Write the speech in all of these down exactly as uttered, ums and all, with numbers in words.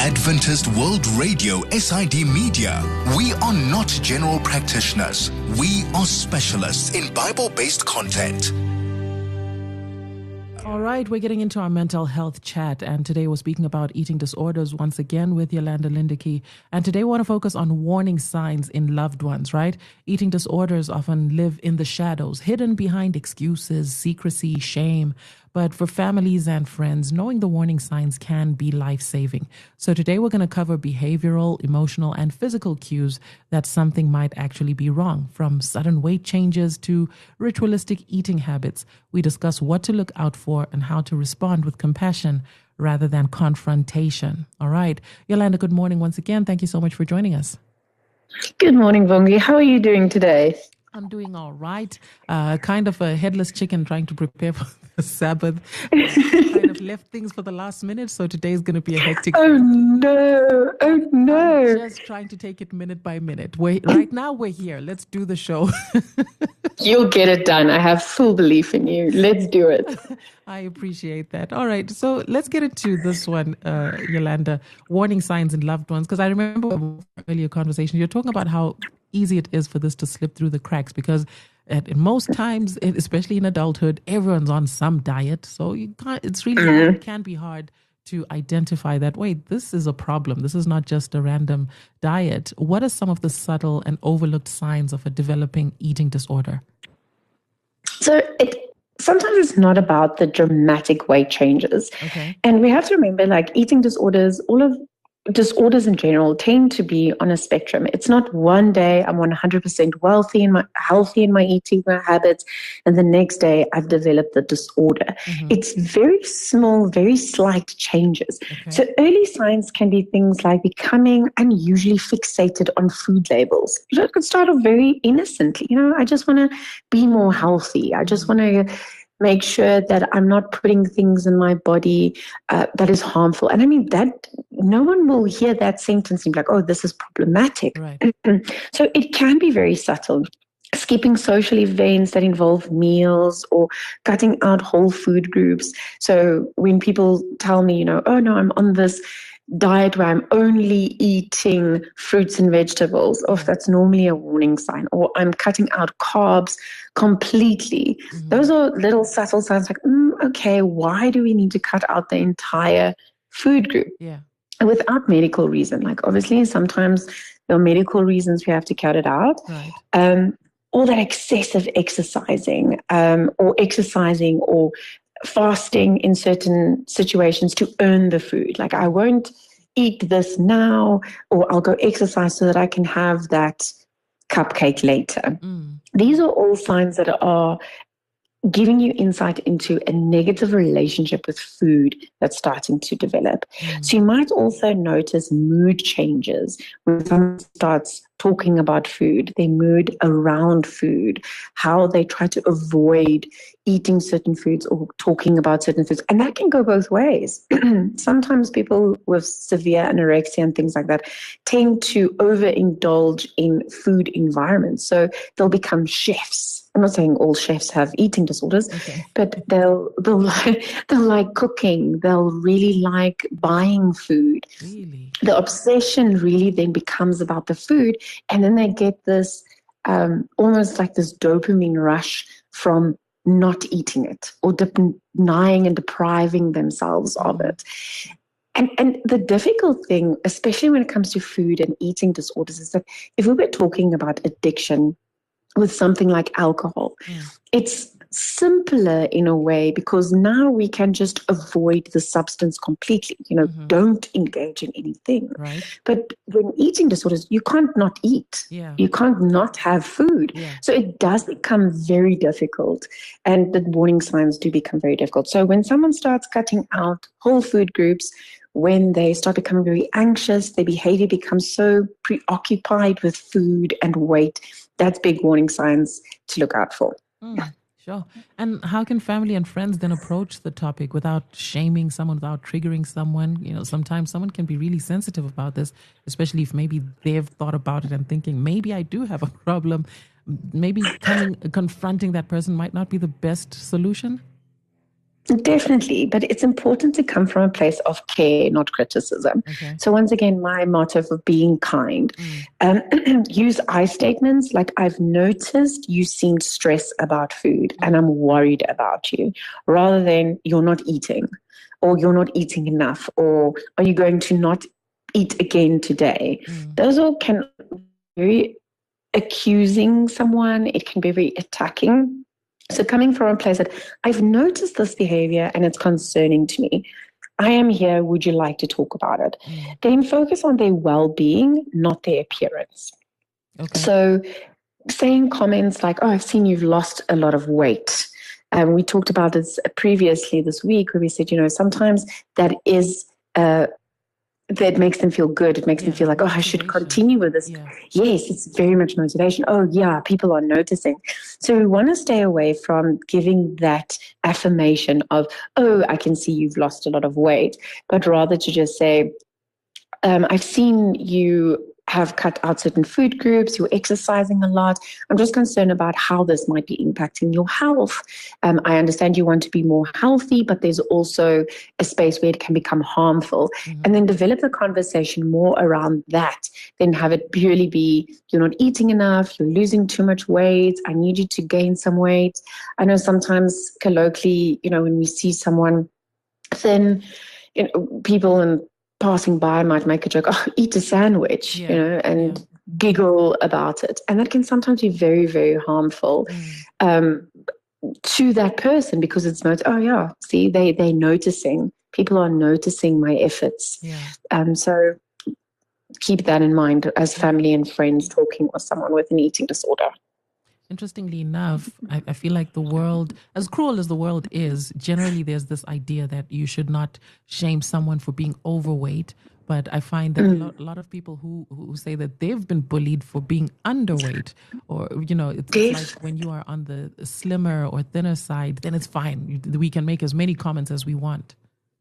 Adventist World Radio, S I D Media. We are not general practitioners. We are specialists in Bible-based content. All right, we're getting into our mental health chat, and today we're speaking about eating disorders once again with Yolanda Lindecky. And today we want to focus on warning signs in loved ones, right? Eating disorders often live in the shadows, hidden behind excuses, secrecy, shame. But for families and friends, knowing the warning signs can be life-saving. So today we're going to cover behavioral, emotional, and physical cues that something might actually be wrong, from sudden weight changes to ritualistic eating habits. We discuss what to look out for and how to respond with compassion rather than confrontation. All right. Yolanda, good morning once again. Thank you so much for joining us. Good morning, Vongi. How are you doing today? I'm doing all right. Uh, kind of a headless chicken trying to prepare for the Sabbath. Kind of left things for the last minute, so today's going to be a hectic. Oh no! Oh no! I'm just trying to take it minute by minute. We're, right now we're here. Let's do the show. You'll get it done. I have full belief in you. Let's do it. I appreciate that. All right. So let's get into this one, uh, Yolanda. Warning signs in loved ones. Because I remember earlier conversation, you're talking about how easy it is for this to slip through the cracks because at most times, especially in adulthood, everyone's on some diet. So you can't, it's really, mm-hmm. it can be hard to identify that, wait, this is a problem. This is not just a random diet. What are some of the subtle and overlooked signs of a developing eating disorder? So it sometimes it's not about the dramatic weight changes. Okay. And we have to remember, like, eating disorders, all of disorders in general tend to be on a spectrum. It's not one day I'm one hundred percent wealthy in my healthy in my eating habits, and the next day I've developed the disorder. Mm-hmm. It's very small, very slight changes. Okay. So early signs can be things like becoming unusually fixated on food labels. You know, it could start off very innocently. You know, I just want to be more healthy. I just want to make sure that I'm not putting things in my body uh, that is harmful. And I mean, that no one will hear that sentence and be like, oh, this is problematic. Right. So it can be very subtle. Skipping social events that involve meals or cutting out whole food groups. So when people tell me, you know, oh, no, I'm on this diet where I'm only eating fruits and vegetables, or if that's normally a warning sign, or I'm cutting out carbs completely. Mm-hmm. Those are little subtle signs like, mm, okay, why do we need to cut out the entire food group? Yeah. Without medical reason. Like, obviously, sometimes there are medical reasons we have to cut it out. Right. Um, all that excessive exercising um, or exercising or fasting in certain situations to earn the food. Like, I won't eat this now, or I'll go exercise so that I can have that cupcake later. Mm. These are all signs that are giving you insight into a negative relationship with food that's starting to develop. Mm. So you might also notice mood changes when someone starts talking about food, their mood around food, how they try to avoid eating certain foods or talking about certain foods. And that can go both ways. Sometimes people with severe anorexia and things like that tend to overindulge in food environments. So they'll become chefs. I'm not saying all chefs have eating disorders, okay. but they'll they'll like, they'll like cooking. They'll really like buying food. Really? The obsession really then becomes about the food, and then they get this um, almost like this dopamine rush from not eating it or denying and depriving themselves of it. And and the difficult thing, especially when it comes to food and eating disorders, is that if we were talking about addiction with something like alcohol, yeah. it's simpler in a way because now we can just avoid the substance completely. You know, mm-hmm. don't engage in anything. Right. But when eating disorders, you can't not eat. Yeah. You can't not have food. Yeah. So it does become very difficult, and the warning signs do become very difficult. So when someone starts cutting out whole food groups, when they start becoming very anxious, their behavior becomes so preoccupied with food and weight, that's big warning signs to look out for. Mm, sure. And how can family and friends then approach the topic without shaming someone, without triggering someone? You know, sometimes someone can be really sensitive about this, especially if maybe they've thought about it and thinking, maybe I do have a problem. Maybe coming, confronting that person might not be the best solution. Definitely, but it's important to come from a place of care, not criticism. Okay. So once again, my motto for being kind, um, use I statements like, I've noticed you seem stressed about food and I'm worried about you, rather than you're not eating or you're not eating enough or are you going to not eat again today? Mm. Those all can be very accusing someone. It can be very attacking. So coming from a place that I've noticed this behavior and it's concerning to me. I am here. Would you like to talk about it? Mm. Then focus on their well-being, not their appearance. Okay. So saying comments like, oh, I've seen you've lost a lot of weight. Um, we talked about this previously this week where we said, you know, sometimes that is uh, that makes them feel good. It makes Yeah, them feel like, oh, I should continue with this. Yeah. Yes, it's very much motivation. Oh, yeah, people are noticing. So we want to stay away from giving that affirmation of, oh, I can see you've lost a lot of weight, but rather to just say, um, I've seen you have cut out certain food groups, you're exercising a lot. I'm just concerned about how this might be impacting your health. Um, I understand you want to be more healthy, but there's also a space where it can become harmful. Mm-hmm. And then develop the conversation more around that, then have it purely be, you're not eating enough, you're losing too much weight, I need you to gain some weight. I know sometimes colloquially, you know, when we see someone thin, you know, people and passing by might make a joke, oh, eat a sandwich, yeah, you know, and yeah. giggle about it. And that can sometimes be very, very harmful mm. um, to that person because it's not, oh, yeah, see, they, they're noticing. People are noticing my efforts. Yeah. Um, so keep that in mind as family and friends talking with someone with an eating disorder. Interestingly enough, I, I feel like the world, as cruel as the world is, generally there's this idea that you should not shame someone for being overweight. But I find that mm. a, lot, a lot of people who, who say that they've been bullied for being underweight, or, you know, it's, it's like when you are on the slimmer or thinner side, then it's fine. We can make as many comments as we want.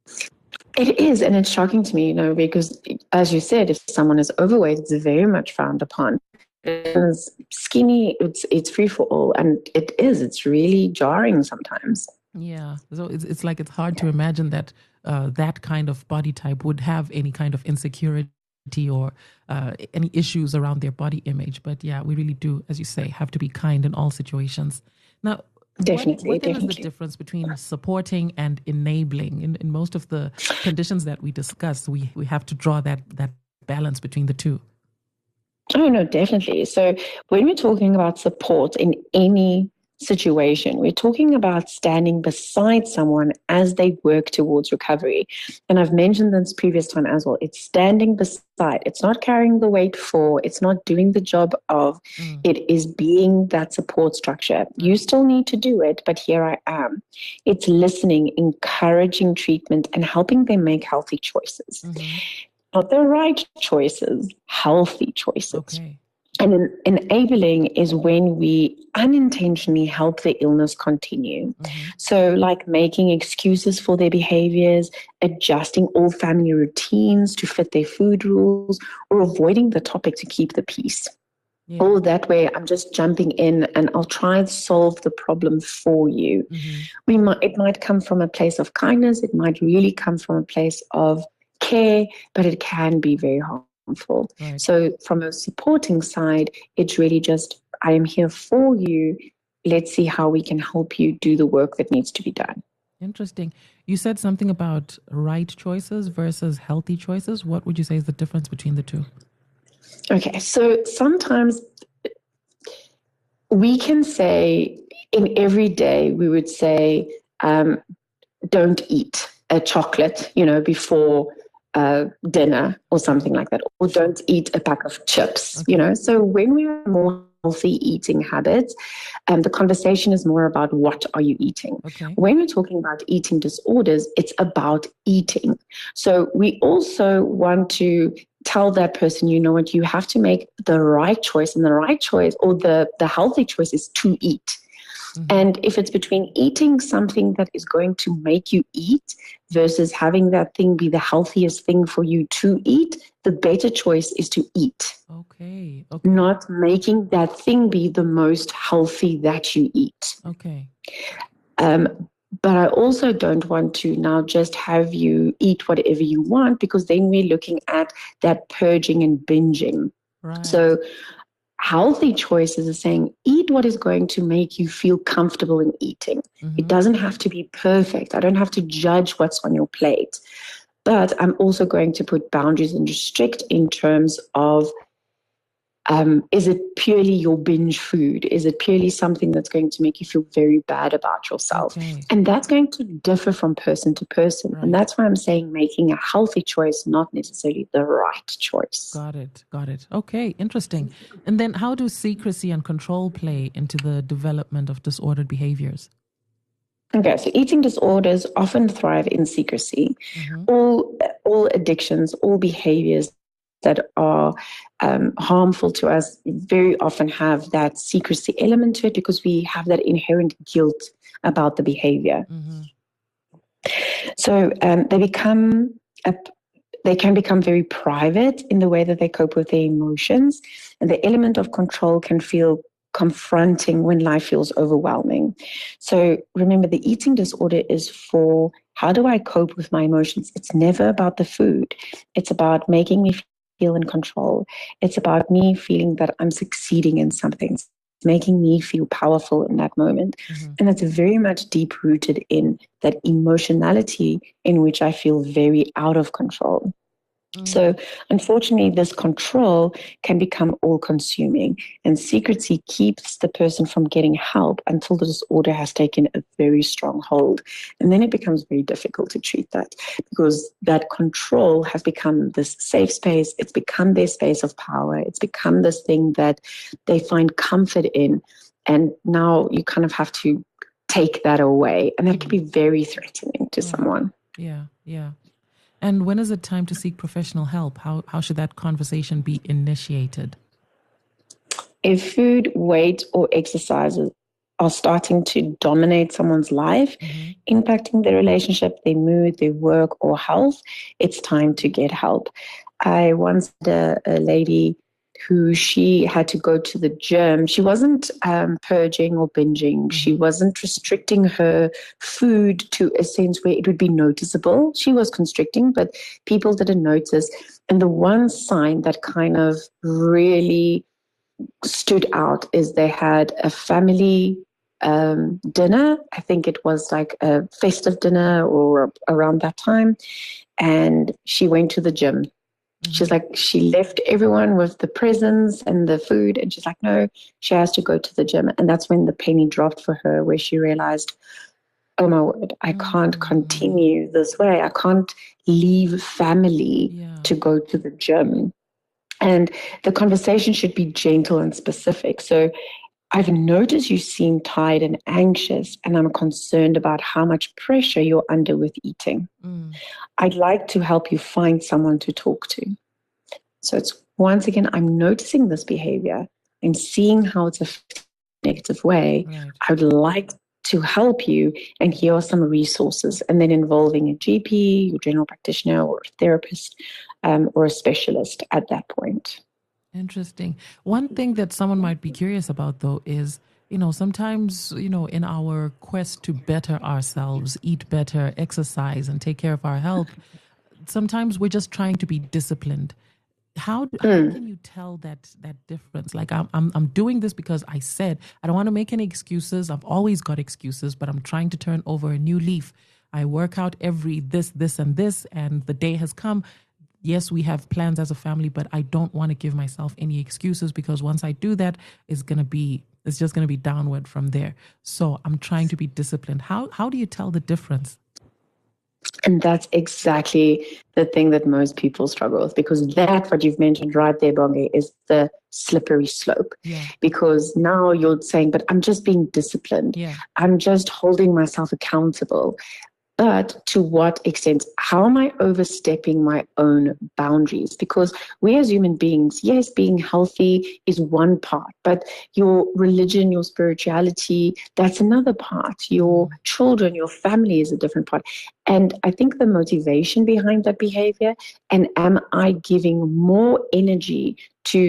It is, and it's shocking to me, you know, because as you said, if someone is overweight, it's very much frowned upon. It's skinny, it's it's free for all, and it is. It's really jarring sometimes. Yeah, so it's it's like it's hard to imagine that uh, that kind of body type would have any kind of insecurity or uh, any issues around their body image. But yeah, we really do, as you say, have to be kind in all situations. Now, definitely, what, what definitely. is the difference between supporting and enabling? In in most of the conditions that we discuss, we we have to draw that that balance between the two. Oh, no, definitely. So when we're talking about support in any situation, we're talking about standing beside someone as they work towards recovery. And I've mentioned this previous time as well. It's standing beside. It's not carrying the weight for. It's not doing the job of. Mm. It is being that support structure. Mm. You still need to do it, but here I am. It's listening, encouraging treatment, and helping them make healthy choices. Mm-hmm. Not the right choices, healthy choices. Okay. And en- enabling is when we unintentionally help the illness continue. Mm-hmm. So like making excuses for their behaviors, adjusting all family routines to fit their food rules, or avoiding the topic to keep the peace. Yeah. All that way, I'm just jumping in and I'll try and solve the problem for you. Mm-hmm. We might, it might come from a place of kindness. It might really come from a place of care, but it can be very harmful. Right. So from a supporting side, it's really just, I am here for you. Let's see how we can help you do the work that needs to be done. Interesting. You said something about right choices versus healthy choices. What would you say is the difference between the two? Okay, so sometimes we can say in every day, we would say, um, don't eat a chocolate, you know, before Uh, dinner or something like that, or don't eat a pack of chips, okay. you know. So when we have more healthy eating habits, um, the conversation is more about what are you eating. Okay. When we're talking about eating disorders, it's about eating. So we also want to tell that person, you know what, you have to make the right choice, and the right choice or the, the healthy choice is to eat. Mm-hmm. And if it's between eating something that is going to make you eat versus having that thing be the healthiest thing for you to eat, the better choice is to eat. Okay. Okay. Not making that thing be the most healthy that you eat. Okay. Um, But I also don't want to now just have you eat whatever you want, because then we're looking at that purging and binging. Right. So healthy choices are saying, eat what is going to make you feel comfortable in eating. Mm-hmm. It doesn't have to be perfect. I don't have to judge what's on your plate. But I'm also going to put boundaries and restrict in terms of, Um, is it purely your binge food? Is it purely something that's going to make you feel very bad about yourself? Okay. And that's going to differ from person to person. Right. And that's why I'm saying making a healthy choice, not necessarily the right choice. Got it. Got it. Okay. Interesting. And then how do secrecy and control play into the development of disordered behaviors? Okay, so eating disorders often thrive in secrecy. Mm-hmm. All, all addictions, all behaviors that are um, harmful to us very often have that secrecy element to it, because we have that inherent guilt about the behavior. Mm-hmm. So um, they become a, they can become very private in the way that they cope with their emotions, and the element of control can feel confronting when life feels overwhelming. So remember, the eating disorder is for, how do I cope with my emotions? It's never about the food. It's about making me feel in control. It's about me feeling that I'm succeeding in something. It's making me feel powerful in that moment. Mm-hmm. And that's very much deep rooted in that emotionality in which I feel very out of control. Mm-hmm. So unfortunately, this control can become all-consuming, and secrecy keeps the person from getting help until the disorder has taken a very strong hold. And then it becomes very difficult to treat that, because that control has become this safe space. It's become their space of power. It's become this thing that they find comfort in. And now you kind of have to take that away. And that can be very threatening to yeah. someone. Yeah, yeah. And when is it time to seek professional help? How how should that conversation be initiated? If food, weight, or exercises are starting to dominate someone's life, mm-hmm. impacting their relationship, their mood, their work, or health, it's time to get help. I once had a, a lady who she had to go to the gym. She wasn't um, purging or binging. Mm-hmm. She wasn't restricting her food to a sense where it would be noticeable. She was constricting, but people didn't notice. And the one sign that kind of really stood out is they had a family um, dinner. I think it was like a festive dinner or around that time. And she went to the gym. She's like, she left everyone with the presents and the food. And she's like, no, she has to go to the gym. And that's when the penny dropped for her, where she realized, oh my word, I can't mm-hmm. continue this way. I can't leave family yeah. to go to the gym. And the conversation should be gentle and specific. So I've noticed you seem tired and anxious, and I'm concerned about how much pressure you're under with eating. Mm. I'd like to help you find someone to talk to. So it's, once again, I'm noticing this behavior and seeing how it's affecting in a negative way. Right. I would like to help you, and here are some resources, and then involving a G P, your general practitioner, or a therapist, um, or a specialist at that point. Interesting. One thing that someone might be curious about, though, is, you know, sometimes, you know, in our quest to better ourselves, eat better, exercise, and take care of our health, sometimes we're just trying to be disciplined. How, how mm. can you tell that that difference? Like, I'm, I'm I'm doing this because I said, I don't want to make any excuses. I've always got excuses, but I'm trying to turn over a new leaf. I work out every this, this, and this, and the day has come. Yes, we have plans as a family, but I don't want to give myself any excuses, because once I do that, it's going to be, it's just going to be downward from there. So I'm trying to be disciplined. How how do you tell the difference? And that's exactly the thing that most people struggle with, because that, what you've mentioned right there, Bongi, is the slippery slope. Yeah. Because now you're saying, but I'm just being disciplined. Yeah. I'm just holding myself accountable. But to what extent? How am I overstepping my own boundaries? Because we as human beings, yes, being healthy is one part, but your religion, your spirituality, that's another part. Your children, your family is a different part. And I think the motivation behind that behavior, and am I giving more energy to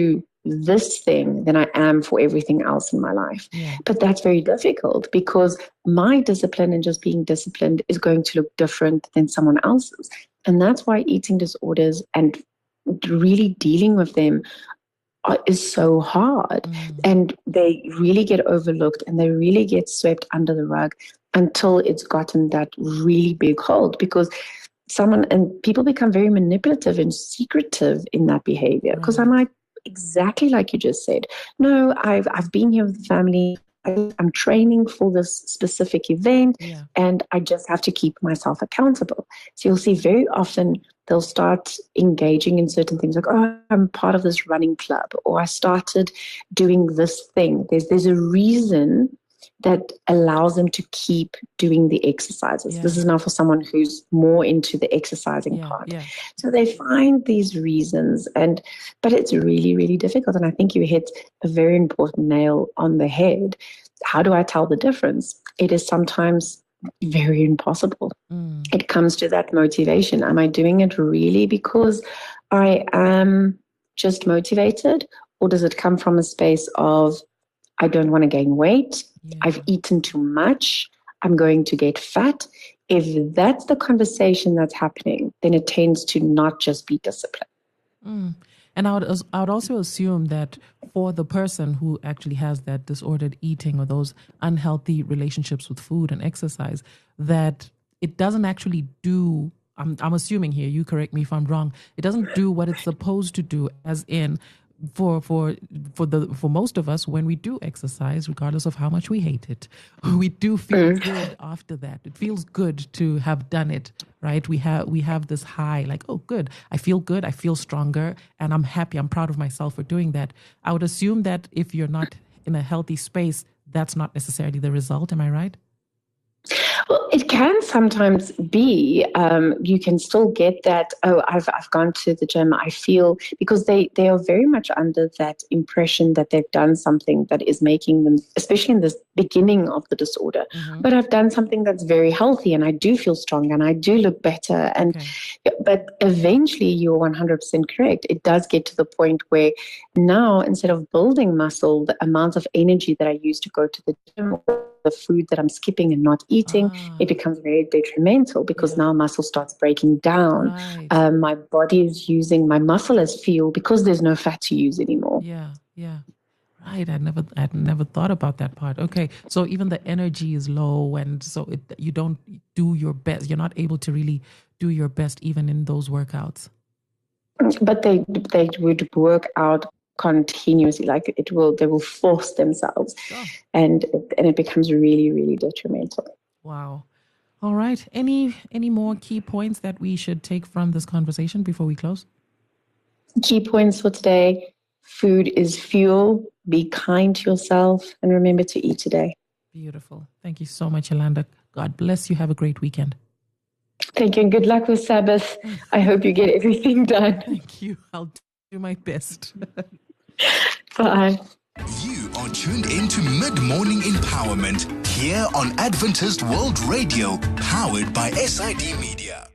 this thing than I am for everything else in my life. Yeah. But that's very difficult because my discipline and just being disciplined is going to look different than someone else's. And that's why eating disorders and really dealing with them are, is so hard. Mm. And they really get overlooked and they really get swept under the rug until it's gotten that really big hold, because someone and people become very manipulative and secretive in that behavior. Because Right. I'm like, exactly like you just said, no, I've I've been here with the family. I, I'm training for this specific event, Yeah. and I just have to keep myself accountable. So you'll see very often they'll start engaging in certain things like, oh, I'm part of this running club, or I started doing this thing. There's there's a reason that allows them to keep doing the exercises. Yeah. This is now for someone who's more into the exercising Yeah. part. Yeah. So they find these reasons, and but it's really, really difficult. And I think you hit a very important nail on the head. How do I tell the difference? It is sometimes very impossible. Mm. It comes to that motivation. Am I doing it really because I am just motivated, or does it come from a space of I don't want to gain weight, Yeah. I've eaten too much, I'm going to get fat? If that's the conversation that's happening, then it tends to not just be discipline. Mm. And I would, as- I would also assume that for the person who actually has that disordered eating or those unhealthy relationships with food and exercise, that it doesn't actually do, I'm, I'm assuming here, you correct me if I'm wrong, it doesn't do what it's supposed to do, as in, for for for the for most of us, when we do exercise, regardless of how much we hate it, we do feel good after that. It feels good to have done it, right? We have we have this high, like, oh, good, I feel good, I feel stronger, and I'm happy, I'm proud of myself for doing that. I would assume that if you're not in a healthy space, that's not necessarily the result. Am I right? Well, it can sometimes be. Um, you can still get that. Oh, I've I've gone to the gym. I feel, because they they are very much under that impression that they've done something that is making them, especially in this beginning of the disorder. Mm-hmm. But I've done something that's very healthy, and I do feel strong, and I do look better. And Okay. but eventually, you're one hundred percent correct. It does get to the point where now, instead of building muscle, the amount of energy that I used to go to the gym, the food that I'm skipping and not eating, Ah. it becomes very detrimental, because Yeah. now muscle starts breaking down. Right. Um, my body is using my muscle as fuel because there's no fat to use anymore. Yeah, yeah. Right. I never I would never thought about that part. Okay. So even the energy is low, and so it, you don't do your best. You're not able to really do your best even in those workouts. But they they would work out continuously, like it will they will force themselves, Oh. and and it becomes really, really detrimental. Wow. All right. Any any more key points that we should take from this conversation before we close? Key points for today: food is fuel. Be kind to yourself, and remember to eat today. Beautiful. Thank you so much, Yolanda. God bless you. Have a great weekend. Thank you, and good luck with Sabbath. I hope you get everything done. Thank you. I'll do my best. Bye. You are tuned into Mid-Morning Empowerment here on Adventist World Radio, powered by S I D Media.